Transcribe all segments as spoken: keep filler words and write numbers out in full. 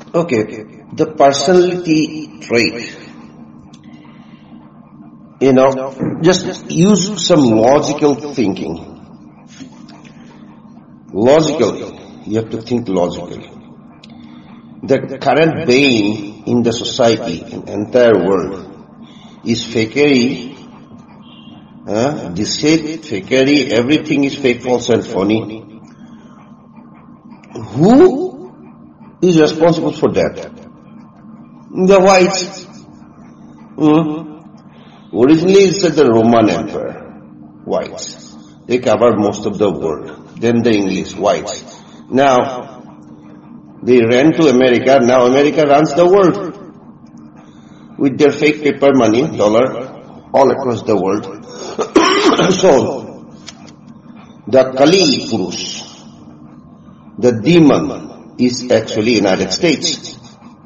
Okay, the personality trait. You know, just use some logical thinking. Logically, you have to think logically. The current bane in the society, in the entire world, is fakery, uh, deceit, fakery, everything is fake, false and phony. Who is responsible for that? The whites. Mm. Originally it's the Roman Empire, whites. They covered most of the world. Then the English, whites. Now, they ran to America. Now America runs the world with their fake paper money, dollar, all across the world. So, the Kali Purush, the demon, is actually United States.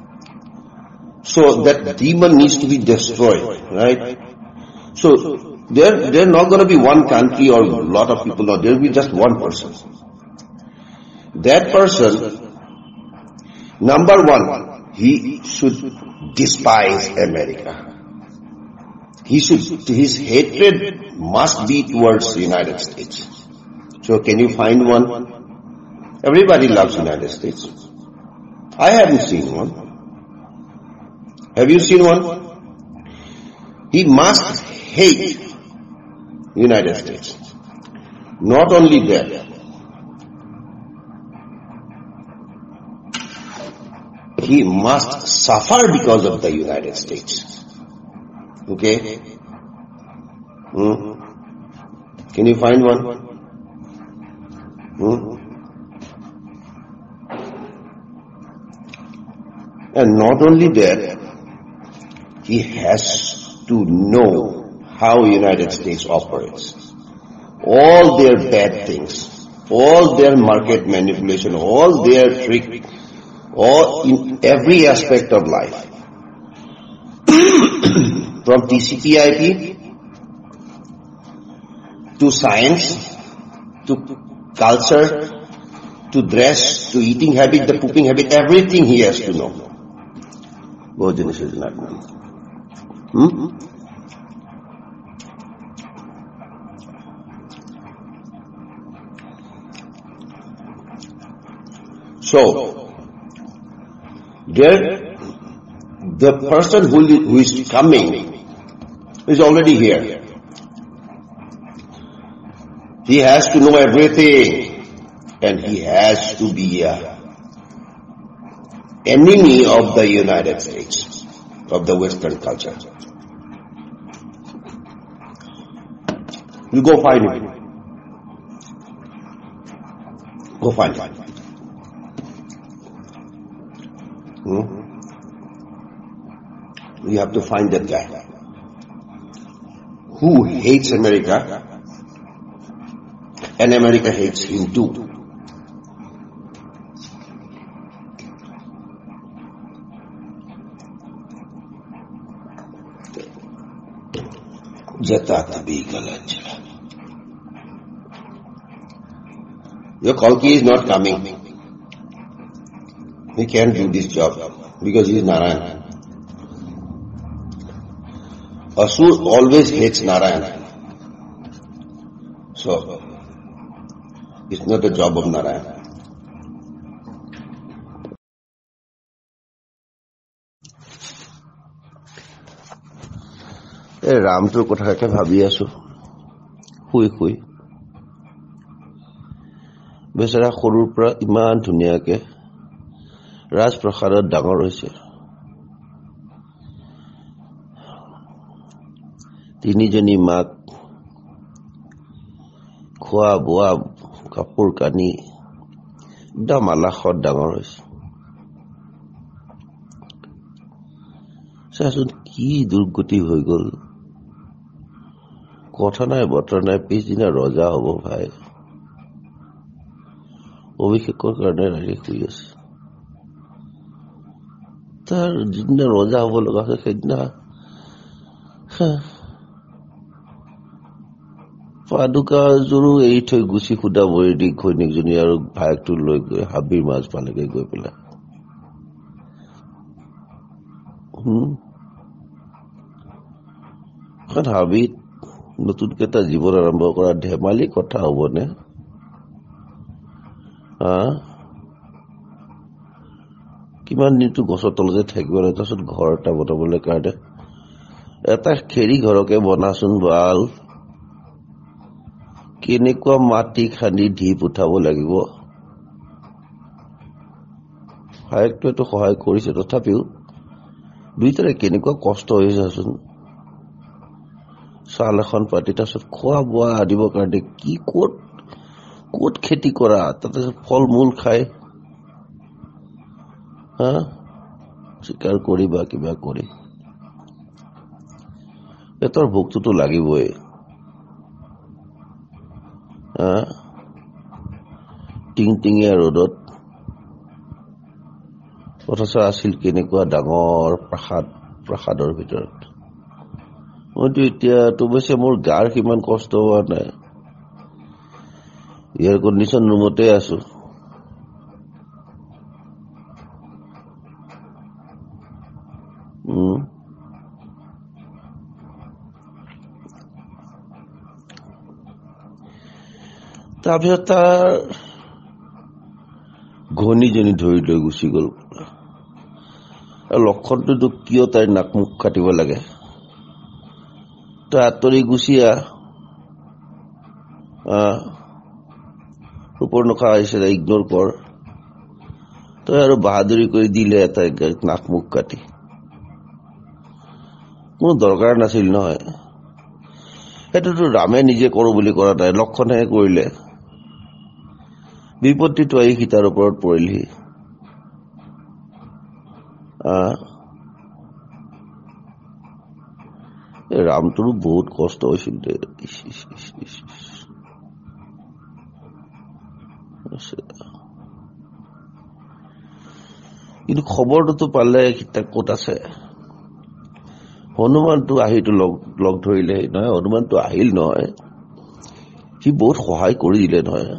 So that demon needs to be destroyed, right? So there, there not going to be one country or a lot of people. No, there will be just one person. That person, number one, he should despise America. He should, his hatred must be towards the United States. So can you find one? Everybody loves the United States. I haven't seen one. Have you seen one? He must hate the United States. Not only that, he must suffer because of the United States. Okay? Hmm? Can you find one? Hmm? And not only that, he has to know how United States operates. All their bad things, all their market manipulation, all their trick, all in every aspect of life. From T C P I P to science, to culture, to dress, to eating habit, the pooping habit, everything he has to know. Bojanus is not known. Hmm? So, there, the person who, who is coming is already here. He has to know everything, and he has to be a enemy of the United States, of the Western culture. You go find him. Go find him. Hmm? You have to find that guy who hates America, and America hates him too. Your Kalki is not coming. He can't do this job because he is Narayan. Asur always hates Narayan. So, it's not the job of Narayan. এই ৰামটোৰ কথাকে ভাবি আছো শুই শুই বেচাৰা সৰুৰ পৰা ইমান ধুনীয়াকে ৰাজপ্ৰসাদত ডাঙৰ হৈছে তিনিজনী মাক খোৱা বোৱা কাপোৰ কানি একদম আলাসত ডাঙৰ হৈছে চাচোন কি দুৰ্গতি হৈ গল কথা নাই বতৰা নাই পিছদিনা ৰজা হ'ব ভাই অভিষেকৰ কাৰণে ৰাখি শুই আছে তাৰ যিদিনা ৰজা হ'ব লগা আছে সেইদিনা পাদুকাযোৰো এৰি থৈ গুচি সুদা বৰি দি ঘৈণীকজনী আৰু ভায়েকটো লৈ গৈ হাবিৰ মাছ পালেগৈ গৈ পেলাই হাবিত নতুনকে এটা জীৱন আৰম্ভ কৰা ধেমালি কথা হবনে? কিমান দিনটো গছৰ তলতে থাকিব লাগে, তাৰপিছত ঘৰ এটা বনাবলৈ কাৰণে এটা খেৰী ঘৰকে বনাচোন বাল, কেনেকুৱা মাটি খান্দি ঢিপ উঠাব লাগিব। ভায়েকটোৱেতো সহায় কৰিছে, তথাপিও দুইটাৰে কেনেকুৱা কষ্ট হৈছেচোন। চাল এখন পাতি তাৰপিছত খোৱা বোৱা আনিবৰ কাৰণে কি ক'ত ক'ত খেতি কৰা, তাতে ফল মূল খাই হা চিকাৰ কৰি বা কিবা কৰি পেটৰ ভোকটোতো লাগিবই। টিং টিঙীয়া ৰ'দত অথচ আছিল কেনেকুৱা ডাঙৰ প্ৰাসাদ, প্ৰাসাদৰ ভিতৰত। মইতো এতিয়া অৱশ্যে মোৰ গাৰ সিমান কষ্ট হোৱা নাই, এয়াৰ কণ্ডিশ্যন ৰুমতে আছো। তাৰপিছত তাৰ ঘনীজনী ধৰি লৈ গুচি গল। লক্ষণটোতো কিয় তাইৰ নাক মুখ কাটিব লাগে? তই আঁতৰি গুচি আহ, ওপৰ নখা আহিছে ইগনোৰ কৰ। তই আৰু বাহাদুৰি কৰি দিলে তাই নাক মুখ কাটি, কোনো দৰকাৰ নাছিল নহয়। সেইটোতো ৰামে নিজে কৰো বুলি কৰা নাই, লক্ষণেহে কৰিলে। বিপত্তিটো আহি সীতাৰ ওপৰত পৰিলহি। ৰামটোৰো বহুত কষ্ট হৈছিল দে। কিন্তু খবৰটোতো পালে সীতা ক'ত আছে। হনুমানটো আহিটো লগ ধৰিলে নহয়, হনুমানটো আহিল নহয়, সি বহুত সহায় কৰি দিলে নহয়।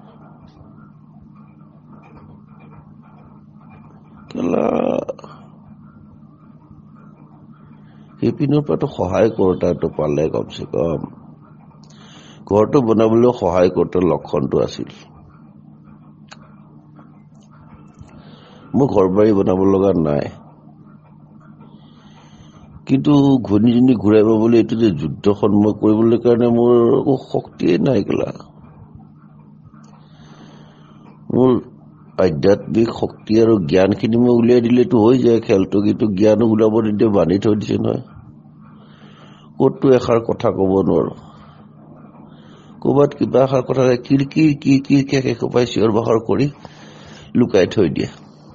সেইপিনৰ পৰাতো সহায় কৰোতাটো পালে, কমচে কম ঘৰটো বনাবলৈ সহায় কৰোতা লক্ষণটো আছিল। মোৰ ঘৰ বাৰী বনাব লগা নাই, কিন্তু ঘনীজনী ঘূৰাই পাবলৈ এইটো যে যুদ্ধখন মই কৰিবলৈ কাৰণে মোৰ একো শক্তিয়ে নাই গলা। মোৰ আধ্যাত্মিক শক্তি আৰু জ্ঞানখিনি মই উলিয়াই দিলেতো হৈ যায় খেলটো, কিন্তু জ্ঞানো ওলাব নিদিয়ে, বান্ধি থৈ দিছে নহয়। ক'তটো এষাৰ কথা কব নোৱাৰো, ক'ৰবাত কিবা এষাৰ কথা কিৰকিৰ কিৰকিৰকে এসোপাই চিঞৰ বাখৰ কৰি লুকাই থৈ দিয়ে।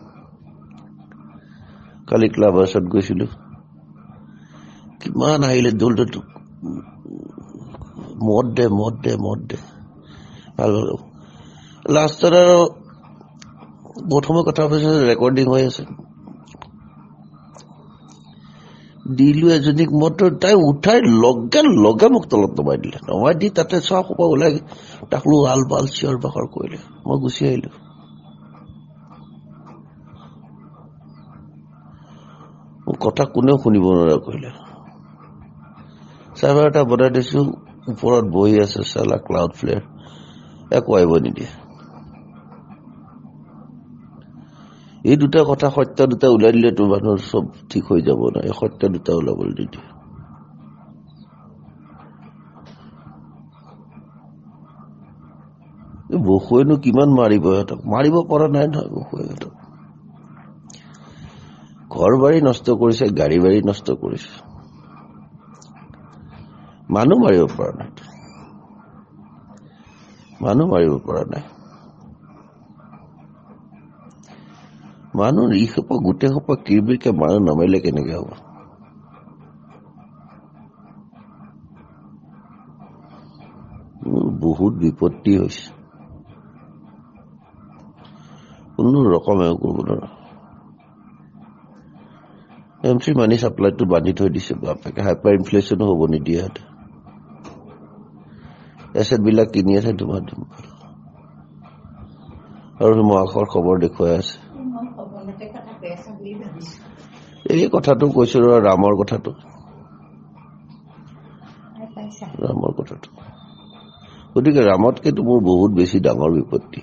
কালি ক্লাব হাউচত গৈছিলো, কিমান আহিলে দল দল, মদ দে মদ দে মদ দে ভাল ভাল। লাষ্টত আৰু প্ৰথমে কথা পাতিছে, ৰেকৰ্ডিং হৈ আছে, দিলো এজনীক মদ, তাই উঠাই লগে লগে মোক তলত নমাই দিলে। নমাই দি তাতে চোৱা সোপা ওলাই তাকলো আল বাল চিঞৰ বাখৰ কৰিলে। মই গুচি আহিলো। কথা কোনেও শুনিব নোৱাৰা কৰিলে। চাৰ্ভাৰ এটা বনাই দিছো, ওপৰত বহি আছে চালা ক্লাউড ফ্লেয়াৰ, একো আহিব নিদিয়ে। এই দুটা কথা সত্য দুটা ওলাই দিলেতো মানুহৰ চব ঠিক হৈ যাব না, এই সত্য দুটা ওলাবলৈ নিদিয়ে। বসুৱেনো কিমান মাৰিব সিহঁতক, মাৰিব পৰা নাই নহয় বসুৱে সিহঁতক। ঘৰ বাৰী নষ্ট কৰিছে, গাড়ী বাৰী নষ্ট কৰিছে, মানুহ মাৰিব পৰা নাই, মানুহ মাৰিব পৰা নাই। মানুহ ই সোপা গোটেই সোপা কিৰবিৰকে মানুহ নামাৰিলে কেনেকে হ'ব? বহুত বিপত্তি হৈছে, কোনো ৰকমে কৰিব নোৱাৰা। এম চি মানি চাপ্লাইটো বান্ধি থৈ দিছে, বাপেকে হাইপাৰ ইনফ্লেশ্যনো হ'ব নিদিয়ে। এছেট বিলাক কিনি আছে ধুমা ধুম, আৰু মহাশৰ খবৰ দেখুৱাই আছে। এই কথাটো কৈছো ৰ ৰামৰ কথাটো ৰামৰ কথাটো গতিকে ৰামতকেতো মোৰ বহুত বেছি ডাঙৰ বিপত্তি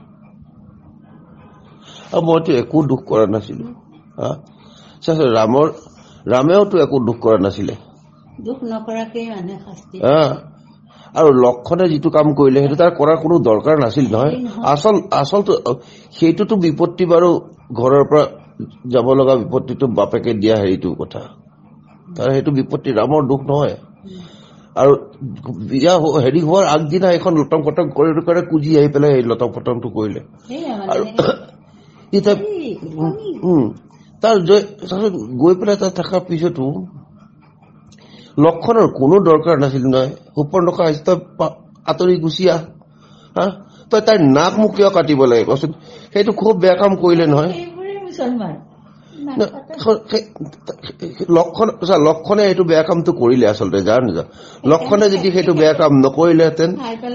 আৰু মইতো একো দুখ কৰা নাছিলো হা ৰামৰ ৰামেওতো একো দুখ কৰা নাছিলে দুখ নকৰাকে মানে শাস্তি হা আৰু লক্ষণে যিটো কাম কৰিলে সেইটো তাৰ কৰাৰ কোনো দৰকাৰ নাছিল নহয় আচল আচলটো সেইটোতো বিপত্তি বাৰু ঘৰৰ পৰা যাব লগা বিপত্তিটো বাপেকে দিয়া হেৰিটো কথা তাৰ সেইটো বিপত্তি ৰামৰ দুখ নহয় আৰু বিয়া হেৰি হোৱাৰ আগদিনা এখন লটং পটং কৰি কৰি কুজি আহি পেলাই এই লটং পটংটো কৰিলে আৰু তাৰ গৈ পেলাই তাত থকাৰ পিছতো লক্ষণৰ কোনো দৰকাৰ নাছিল নহয় সুপৰ্ণখা আহিছে তই আঁতৰি গুচি আহ হা তই তাইৰ নাক মুখ কিয় কাটিব লাগে কচোন সেইটো খুব বেয়া কাম কৰিলে নহয় লক্ষণ লক্ষণে এইটো বেয়া কামটো কৰিলে আচলতে জান যা লক্ষণে যদি সেইটো বেয়া কাম নকৰিলেহেঁতেন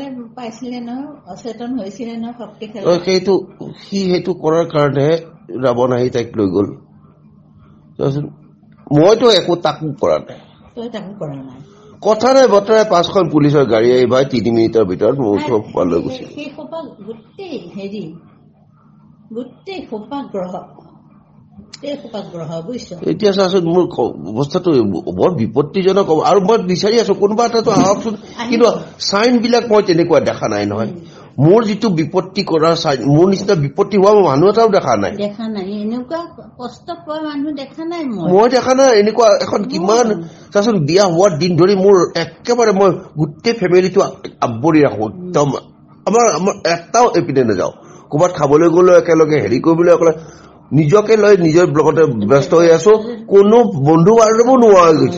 সেইটো সি সেইটো কৰাৰ কাৰণে ৰাৱণ আহি তাইক লৈ গল মইতো একো তাকো কৰা নাই কথা নাই বতৰাই পাঁচখন পুলিচৰ গাড়ী আহি ভাই তিনি মিনিটৰ ভিতৰত মোৰ ওচৰ লৈ গুচি গোটেই হেৰি গোটেই সোপা গ্ৰহ এতিয়া চাচোন মোৰ অৱস্থাটো বৰ বিপত্তিজনক আৰু মই বিচাৰি আছো কোনোবা এটাতো আহকচোন কিন্তু চাইন বিলাক মই তেনেকুৱা দেখা নাই নহয় মোৰ যিটো বিপত্তি কৰা চাইন মোৰ নিচিনা বিপত্তি হোৱা মানুহ এটাও দেখা নাই দেখা নাই এনেকুৱা কষ্ট পোৱা মানুহ দেখা নাই মই দেখা নাই এনেকুৱা এখন কিমান চাচোন বিয়া হোৱাৰ দিন ধৰি মোৰ একেবাৰে মই গোটেই ফেমিলিটো আৱৰি ৰাখো একদম আমাৰ আমাৰ এটাও এপিনে নাযাওঁ ক'ৰবাত খাবলৈ গ'লে একেলগে হেৰি কৰিবলৈ অকলে নিজকে লৈ নিজৰ লগতে ব্যস্ত হৈ আছো কোনো বন্ধু বান্ধৱো নোহোৱা হৈ গৈছে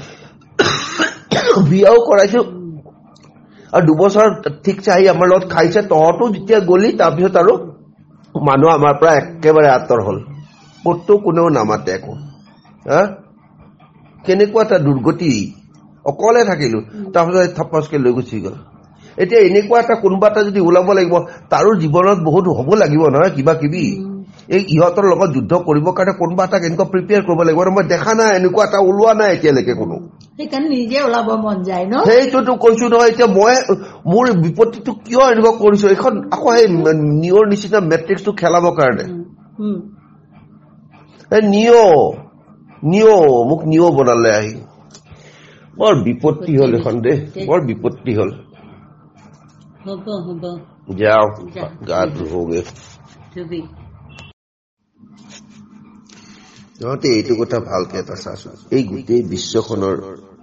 বিয়াও কৰাইছো আৰু দুবছৰ ঠিকছে আহি আমাৰ লগত খাইছে তহঁতো যেতিয়া গলি তাৰপিছত আৰু মানুহ আমাৰ পৰা একেবাৰে আঁতৰ হল ক'তো কোনেও নামাতে একো হা কেনেকুৱা এটা দুৰ্গতি অকলে থাকিলো তাৰপিছত থাপাচকে লৈ গুচি গল এতিয়া এনেকুৱা এটা কোনোবা এটা যদি ওলাব লাগিব তাৰো জীৱনত বহুত হ'ব লাগিব নহয় কিবা কিবি এই ইহঁতৰ লগত যুদ্ধ কৰিবৰ কাৰণে কোনোবা এটা কেনেকুৱা প্ৰিপেয়াৰ কৰিব লাগিব আৰু মই দেখা নাই এনেকুৱা এটা ওলোৱা নাই এতিয়ালৈকে কোনো সেইকাৰণে নিজে ওলাব মন যায় ন সেইটোতো কৈছো নহয় এতিয়া মই মোৰ বিপত্তিটো কিয় এনেকুৱা কৰিছো এইখন আকৌ সেই নিয়ৰ নিচিনা মেট্ৰিক্সটো খেলাবৰ কাৰণে নিয় নিয় মোক নিয় বনালে আহি বৰ বিপত্তি হল এখন দেই বৰ বিপত্তি হল হ'ব হ'ব যাও গা ধুবগে তহঁতে এইটো কথা ভালকে এটা চাচোন এই গোটেই বিশ্বখনৰ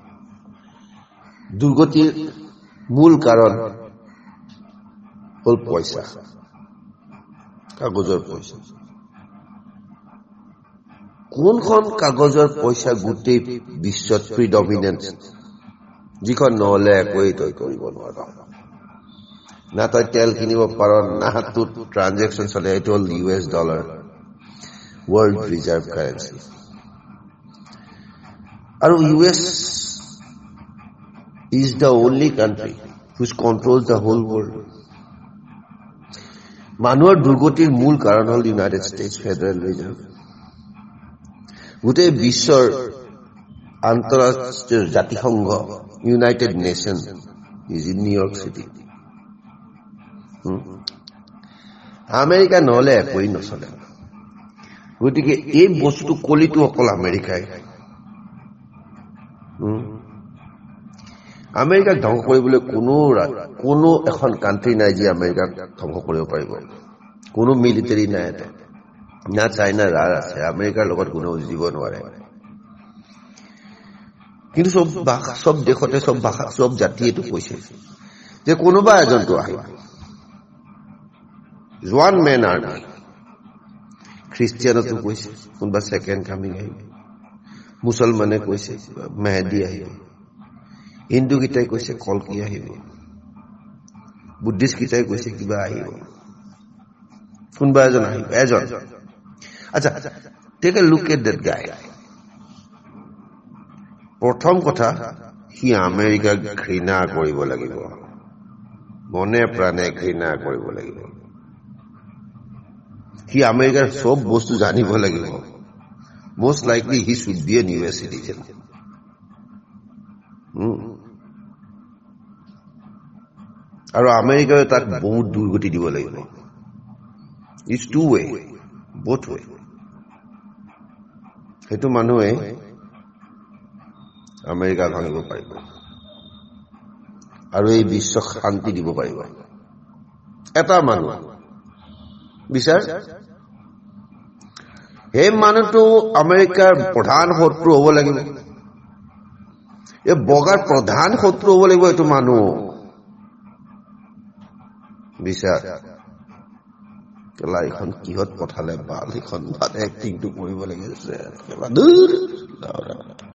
দুৰ্গতিৰ মূল কাৰণ হল পইচা কাগজৰ পইচা কোনখন কাগজৰ পইচা গোটেই বিশ্বত প্ৰিডমিনেন্ট যিখন নহলে একোৱেই তই কৰিব নোৱাৰ না তই তেল কিনিব পাৰ না তোৰ ট্ৰানজেকশ্যন চলে এইটো হল U S dollar world reserve currency and U S is the only country which controls the whole world manuar durgotir mool karon hol United States Federal Reserve gote bishwor antarashtriyo jati sangho United Nations is in New York City hmm? America নহলে একোই নচলে গতিকে এই বস্তু কলিটো অকল আমেৰিকাই আমেৰিকাক ধ্বংস কৰিবলৈ কোনো কোনো এখন কাণ্ট্ৰি নাই যি আমেৰিকাক ধ্বংস কৰিব পাৰিব কোনো মিলিটাৰী নাই না চাইনা ৰাৰ আছে আমেৰিকাৰ লগত কোনেও যুঁজিব নোৱাৰে কিন্তু সব সব দেশতে সব ভাষা সব জাতি এইটো কৈছে যে কোনোবা এজনটো আহিব ওৱান মেন আৰ্মি খ্ৰীষ্টিয়ানতো কৈছে কোনোবা ছেকেণ্ড কামিং আহিব মুছলমানে কৈছে মেহেদি আহিব হিন্দু গীতাই কৈছে কলকি আহিব বুদ্ধিষ্ট গীতাই কৈছে কিবা আহিব কোনোবা এজন আহিব এজন আচ্ছা take a look at that guy প্ৰথম কথা সি আমেৰিকাক ঘৃণা কৰিব লাগিব মনে প্ৰাণে ঘৃণা কৰিব লাগিব সি আমেৰিকাৰ সব বস্তু জানিব লাগিব most likely he should be a U S citizen. Hmm. আৰু আমেৰিকাই তাক বহুত দুৰ্গতি দিব লাগিব. It's two way, both way. সেইটো মানুহে আমেৰিকা ভাঙিব পাৰিব আৰু এই বিশ্বক শান্তি দিব পাৰিব. এটা মানুহ বিচাৰ সেই মানুহটো আমেৰিকাৰ প্ৰধান শত্ৰু হ'ব লাগিব. এই বগাৰ প্ৰধান শত্ৰু হ'ব লাগিব এইটো মানুহ বিচাৰ. কেলা এইখন কিহত পঠালে ভাল, এইখন এক্টিংটো কৰিব লাগিছে.